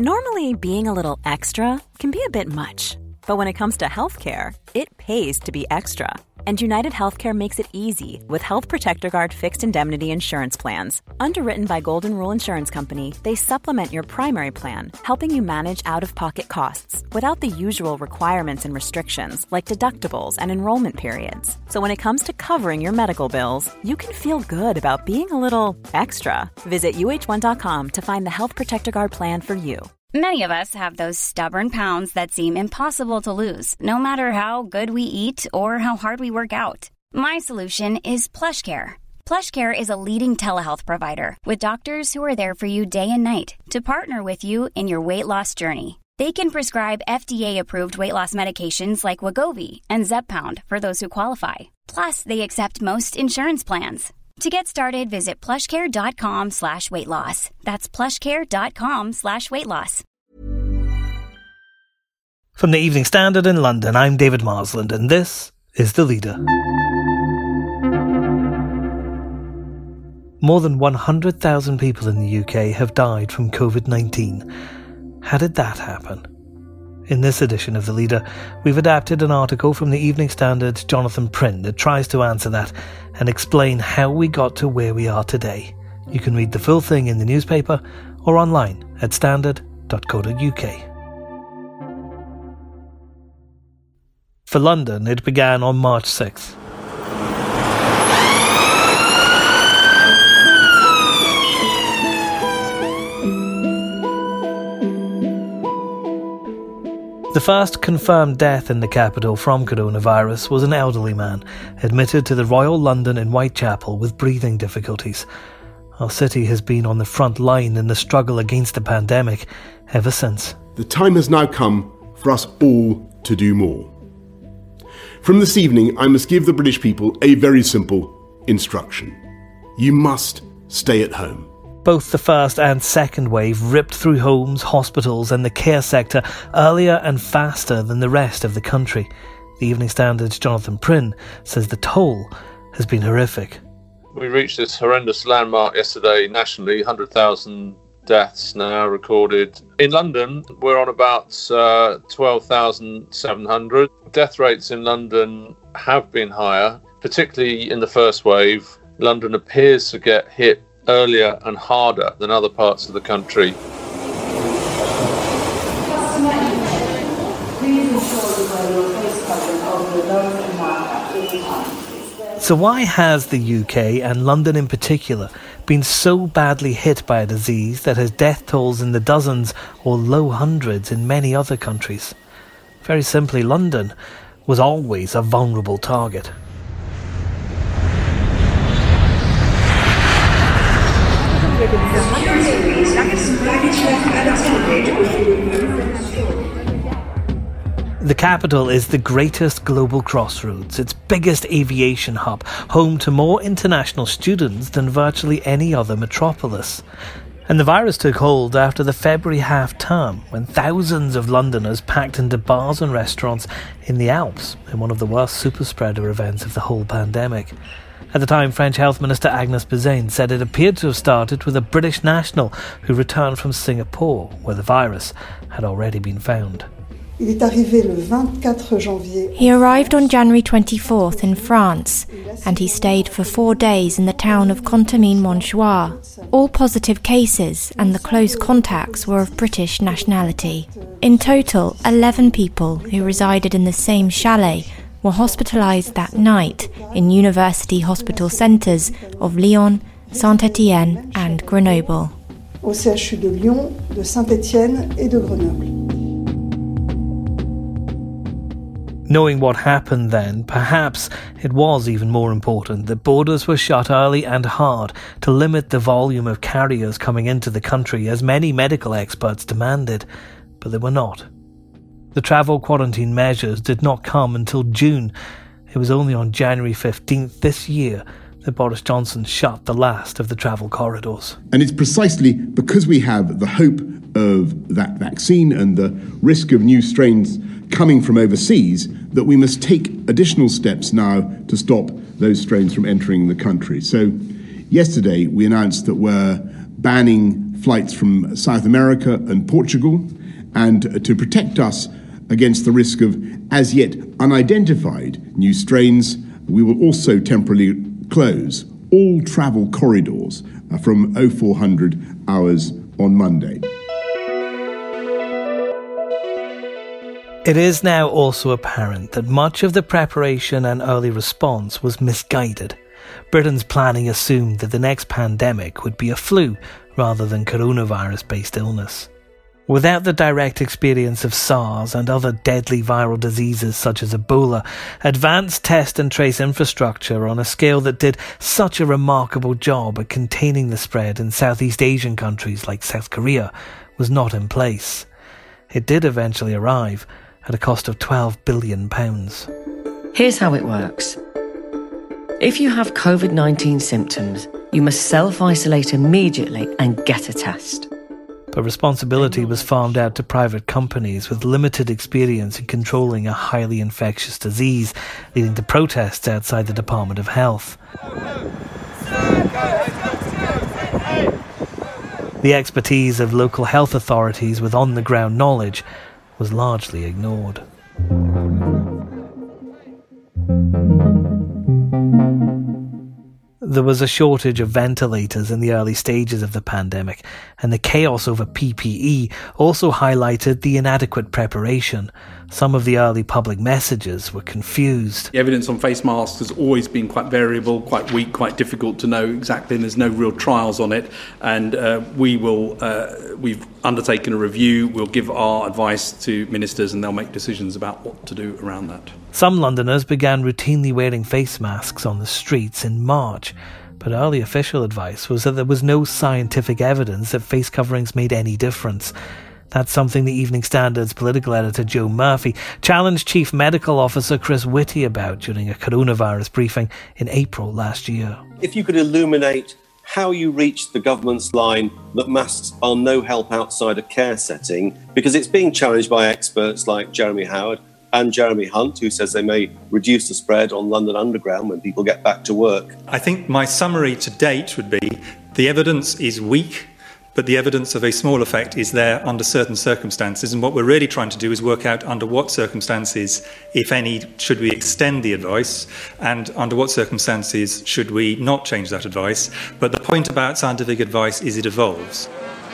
Normally, being a little extra can be a bit much. But when it comes to healthcare, it pays to be extra. And United Healthcare makes it easy with Health Protector Guard fixed indemnity insurance plans. Underwritten by Golden Rule Insurance Company, they supplement your primary plan, helping you manage out-of-pocket costs without the usual requirements and restrictions like deductibles and enrollment periods. So when it comes to covering your medical bills, you can feel good about being a little extra. Visit uh1.com to find the Health Protector Guard plan for you. Many of us have those stubborn pounds that seem impossible to lose, no matter how good we eat or how hard we work out. My solution is PlushCare. PlushCare is a leading telehealth provider with doctors who are there for you day and night to partner with you in your weight loss journey. They can prescribe FDA-approved weight loss medications like Wegovy and Zepbound for those who qualify. Plus, they accept most insurance plans. To get started, visit plushcare.com/weightloss. That's plushcare.com/weightloss. From the Evening Standard in London, I'm David Marsland, and this is The Leader. More than 100,000 people in the UK have died from COVID-19. How did that happen? In this edition of The Leader, we've adapted an article from the Evening Standard's Jonathan Prynne that tries to answer that and explain how we got to where we are today. You can read the full thing in the newspaper or online at standard.co.uk. For London, it began on March 6th. The first confirmed death in the capital from coronavirus was an elderly man admitted to the Royal London in Whitechapel with breathing difficulties. Our city has been on the front line in the struggle against the pandemic ever since. The time has now come for us all to do more. From this evening, I must give the British people a very simple instruction. You must stay at home. Both the first and second wave ripped through homes, hospitals and the care sector earlier and faster than the rest of the country. The Evening Standard's Jonathan Prynne says the toll has been horrific. We reached this horrendous landmark yesterday nationally, 100,000 deaths now recorded. In London, we're on about 12,700. Death rates in London have been higher, particularly in the first wave. London appears to get hit earlier and harder than other parts of the country. So why has the UK, and London in particular, been so badly hit by a disease that has death tolls in the dozens or low hundreds in many other countries? Very simply, London was always a vulnerable target. The capital is the greatest global crossroads, its biggest aviation hub, home to more international students than virtually any other metropolis. And the virus took hold after the February half-term, when thousands of Londoners packed into bars and restaurants in the Alps in one of the worst super-spreader events of the whole pandemic. At the time, French Health Minister Agnès Buzyn said it appeared to have started with a British national who returned from Singapore, where the virus had already been found. He arrived on January 24th in France, and he stayed for 4 days in the town of Contamine-Monchoix. All positive cases and the close contacts were of British nationality. In total, 11 people who resided in the same chalet were hospitalised that night in university hospital centres of Lyon, Saint-Étienne and Grenoble. Au CHU de Lyon, de Saint-Étienne et de Grenoble. Knowing what happened then, perhaps it was even more important that borders were shut early and hard to limit the volume of carriers coming into the country, as many medical experts demanded, but they were not. The travel quarantine measures did not come until June. It was only on January 15th this year that Boris Johnson shut the last of the travel corridors. And it's precisely because we have the hope of that vaccine and the risk of new strains coming from overseas that we must take additional steps now to stop those strains from entering the country. So yesterday we announced that we're banning flights from South America and Portugal, and to protect us against the risk of as yet unidentified new strains, we will also temporarily close all travel corridors from 0400 hours on Monday. It is now also apparent that much of the preparation and early response was misguided. Britain's planning assumed that the next pandemic would be a flu rather than coronavirus-based illness. Without the direct experience of SARS and other deadly viral diseases such as Ebola, advanced test and trace infrastructure on a scale that did such a remarkable job at containing the spread in Southeast Asian countries like South Korea was not in place. It did eventually arrive at a cost of £12 billion. Here's how it works. If you have COVID-19 symptoms, you must self-isolate immediately and get a test. But responsibility was farmed out to private companies with limited experience in controlling a highly infectious disease, leading to protests outside the Department of Health. The expertise of local health authorities with on-the-ground knowledge was largely ignored. There was a shortage of ventilators in the early stages of the pandemic, and the chaos over PPE also highlighted the inadequate preparation. Some of the early public messages were confused. The evidence on face masks has always been quite variable, quite weak, quite difficult to know exactly, and there's no real trials on it. And we've undertaken a review. We'll give our advice to ministers and they'll make decisions about what to do around that. Some Londoners began routinely wearing face masks on the streets in March, but early official advice was that there was no scientific evidence that face coverings made any difference. That's something the Evening Standard's political editor Joe Murphy challenged Chief Medical Officer Chris Whitty about during a coronavirus briefing in April last year. If you could illuminate how you reached the government's line that masks are no help outside a care setting, because it's being challenged by experts like Jeremy Howard and Jeremy Hunt, who says they may reduce the spread on London Underground when people get back to work. I think my summary to date would be the evidence is weak, but the evidence of a small effect is there under certain circumstances. And what we're really trying to do is work out under what circumstances, if any, should we extend the advice, and under what circumstances should we not change that advice. But the point about scientific advice is it evolves.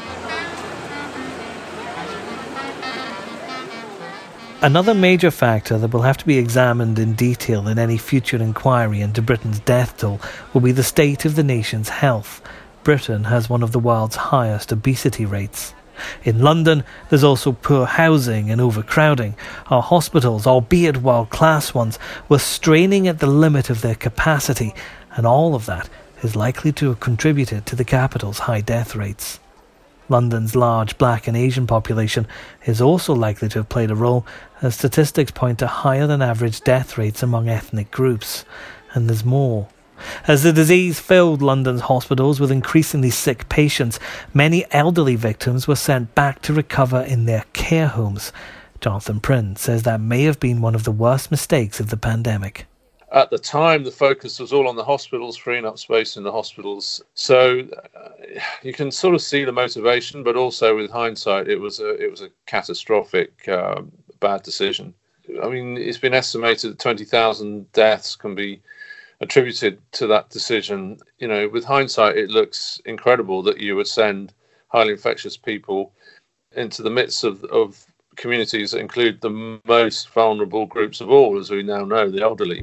Another major factor that will have to be examined in detail in any future inquiry into Britain's death toll will be the state of the nation's health. Britain has one of the world's highest obesity rates. In London, there's also poor housing and overcrowding. Our hospitals, albeit world-class ones, were straining at the limit of their capacity, and all of that is likely to have contributed to the capital's high death rates. London's large black and Asian population is also likely to have played a role, as statistics point to higher than average death rates among ethnic groups. And there's more. As the disease filled London's hospitals with increasingly sick patients, many elderly victims were sent back to recover in their care homes. Jonathan Prince says that may have been one of the worst mistakes of the pandemic. At the time, the focus was all on the hospitals, freeing up space in the hospitals. So you can sort of see the motivation, but also with hindsight, it was a catastrophic bad decision. I mean, it's been estimated that 20,000 deaths can be attributed to that decision. You know, with hindsight, it looks incredible that you would send highly infectious people into the midst of communities that include the most vulnerable groups of all, as we now know, the elderly.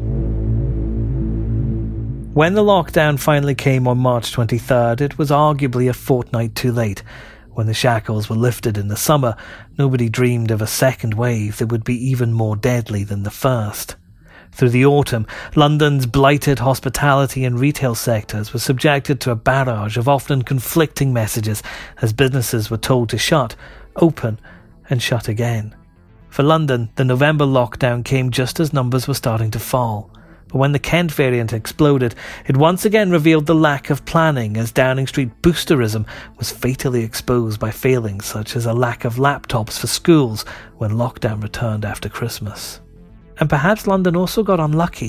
When the lockdown finally came on March 23rd, it was arguably a fortnight too late. When the shackles were lifted in the summer, nobody dreamed of a second wave that would be even more deadly than the first. Through the autumn, London's blighted hospitality and retail sectors were subjected to a barrage of often conflicting messages as businesses were told to shut, open, and shut again. For London, the November lockdown came just as numbers were starting to fall. But when the Kent variant exploded, it once again revealed the lack of planning, as Downing Street boosterism was fatally exposed by failings such as a lack of laptops for schools when lockdown returned after Christmas. And perhaps London also got unlucky.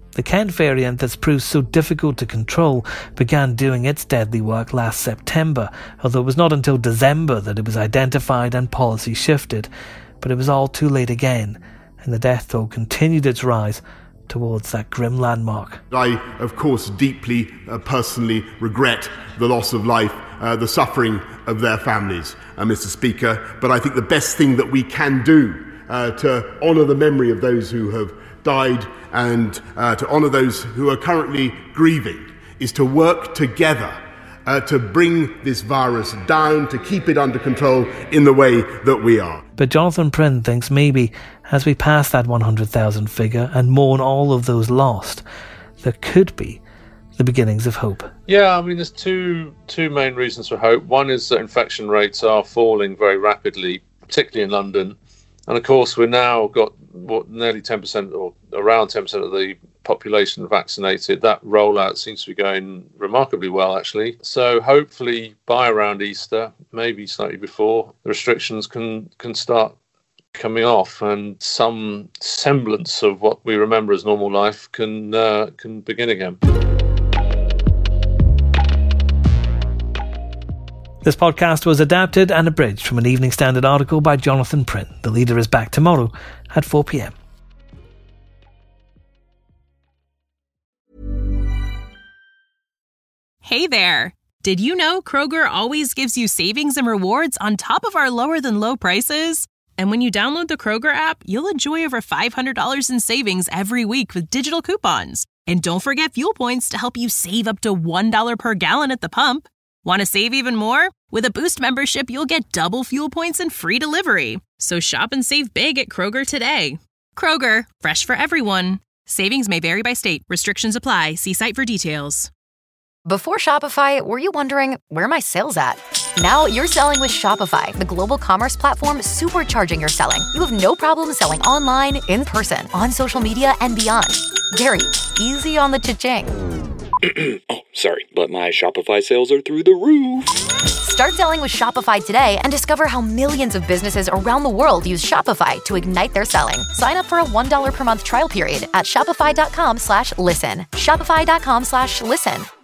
The Kent variant that's proved so difficult to control began doing its deadly work last September, although it was not until December that it was identified and policy shifted. But it was all too late again, and the death toll continued its rise towards that grim landmark. I, of course, deeply personally regret the loss of life, the suffering of their families, Mr. Speaker, but I think the best thing that we can do to honour the memory of those who have died and to honour those who are currently grieving is to work together to bring this virus down, to keep it under control in the way that we are. But Jonathan Prin thinks maybe as we pass that 100,000 figure and mourn all of those lost, there could be the beginnings of hope. Yeah, I mean, there's two main reasons for hope. One is that infection rates are falling very rapidly, particularly in London. And of course, we've now got nearly 10% or around 10% of the population vaccinated. That rollout seems to be going remarkably well, actually. So hopefully by around Easter, maybe slightly before, the restrictions can start coming off and some semblance of what we remember as normal life can begin again. This podcast was adapted and abridged from an Evening Standard article by Jonathan Prin. The Leader is back tomorrow at 4 p.m. Hey there! Did you know Kroger always gives you savings and rewards on top of our lower-than-low prices? And when you download the Kroger app, you'll enjoy over $500 in savings every week with digital coupons. And don't forget fuel points to help you save up to $1 per gallon at the pump. Want to save even more? With a Boost membership, you'll get double fuel points and free delivery. So shop and save big at Kroger today. Kroger, fresh for everyone. Savings may vary by state. Restrictions apply. See site for details. Before Shopify, were you wondering, where are my sales at? Now you're selling with Shopify, the global commerce platform supercharging your selling. You have no problem selling online, in person, on social media, and beyond. Gary, easy on the cha-ching. Oh, sorry, but my Shopify sales are through the roof. Start selling with Shopify today and discover how millions of businesses around the world use Shopify to ignite their selling. Sign up for a $1 per month trial period at shopify.com/listen. Shopify.com/listen.